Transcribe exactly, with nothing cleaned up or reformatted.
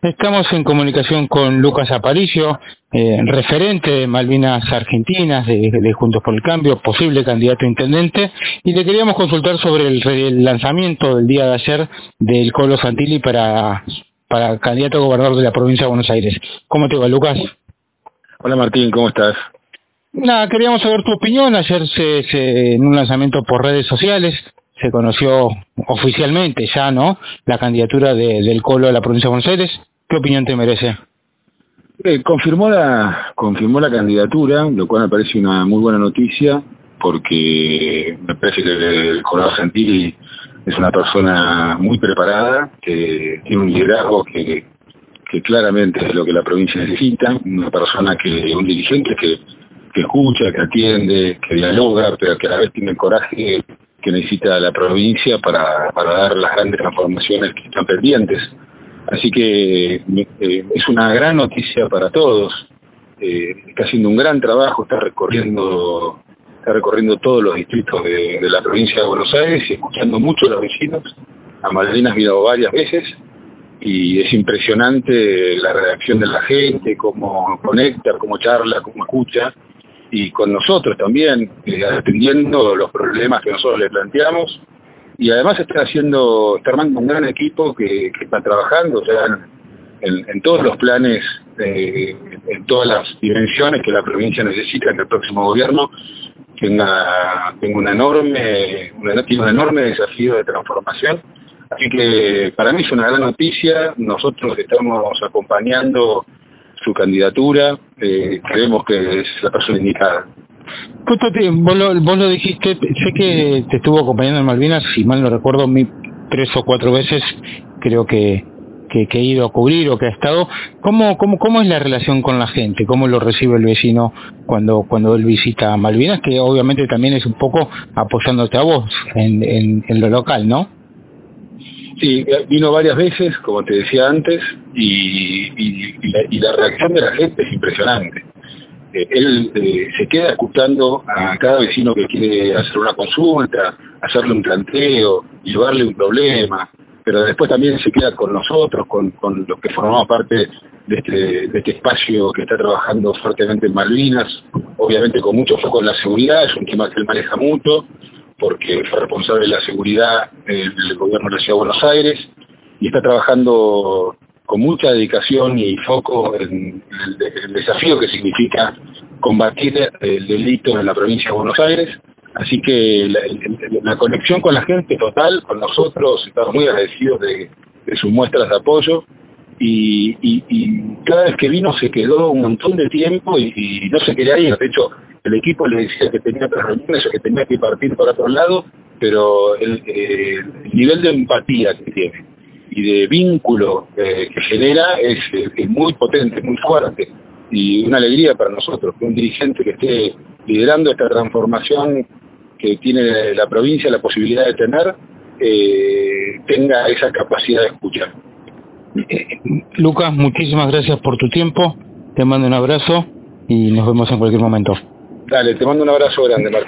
Estamos en comunicación con Lucas Aparicio, eh, referente de Malvinas Argentinas, de, de Juntos por el Cambio, posible candidato a intendente, y le queríamos consultar sobre el, el lanzamiento del día de ayer del Colo Santilli para, para candidato a gobernador de la provincia de Buenos Aires. ¿Cómo te va, Lucas? Hola Martín, ¿cómo estás? Nada, queríamos saber tu opinión. Ayer se, se, en un lanzamiento por redes sociales se conoció oficialmente ya, ¿no?, la candidatura de, del Colo de la provincia de Buenos Aires. ¿Qué opinión te merece? Eh, confirmó la confirmó la candidatura, lo cual me parece una muy buena noticia, porque me parece que el Coronel Santilli es una persona muy preparada, que tiene un liderazgo que, que claramente es lo que la provincia necesita, una persona que, un dirigente que, que escucha, que atiende, que dialoga, pero que a la vez tiene el coraje que necesita la provincia para, para dar las grandes transformaciones que están pendientes. Así que eh, es una gran noticia para todos. Eh, está haciendo un gran trabajo, está recorriendo está recorriendo todos los distritos de, de la provincia de Buenos Aires y escuchando mucho a los vecinos. A Malvinas vino varias veces y es impresionante la reacción de la gente, cómo conecta, cómo charla, cómo escucha, y con nosotros también, eh, atendiendo los problemas que nosotros le planteamos. Y además está haciendo, está armando un gran equipo que, que está trabajando, o sea, en, en todos los planes, eh, en todas las dimensiones que la provincia necesita, que el próximo gobierno tenga, tenga una enorme, una, tiene un enorme desafío de transformación. Así que para mí es una gran noticia. Nosotros estamos acompañando su candidatura, eh, creemos que es la persona indicada. Justo te, vos, lo, vos lo dijiste, sé que te estuvo acompañando en Malvinas, si mal no recuerdo, mi, tres o cuatro veces creo que, que, que he ido a cubrir o que ha estado. ¿Cómo, cómo, cómo es la relación con la gente? ¿Cómo lo recibe el vecino cuando, cuando él visita Malvinas? Que obviamente también es un poco apoyándote a vos en, en, en lo local, ¿no? Sí, vino varias veces, como te decía antes, y, y, y, la, y la reacción de la gente es impresionante. Eh, él eh, se queda escuchando a cada vecino que quiere hacer una consulta, hacerle un planteo, llevarle un problema, pero después también se queda con nosotros, con, con los que formamos parte de este, de este espacio que está trabajando fuertemente en Malvinas, obviamente con mucho foco en la seguridad, es un tema que él maneja mucho, porque fue responsable de la seguridad del gobierno de la Ciudad de Buenos Aires, y está trabajando con mucha dedicación y foco en el, el desafío que significa combatir el delito en la provincia de Buenos Aires. Así que la, la conexión con la gente total, con nosotros, estamos muy agradecidos de, de sus muestras de apoyo, y, y, y cada vez que vino se quedó un montón de tiempo y, y no se quería ir. De hecho, el equipo le decía que tenía otras reuniones o que tenía que partir por otro lado, pero el, eh, el nivel de empatía que tiene y de vínculo eh, que genera es, es muy potente, muy fuerte, y una alegría para nosotros que un dirigente que esté liderando esta transformación que tiene la provincia la posibilidad de tener, eh, tenga esa capacidad de escuchar. Lucas, muchísimas gracias por tu tiempo, te mando un abrazo y nos vemos en cualquier momento. Dale, te mando un abrazo grande, Martín.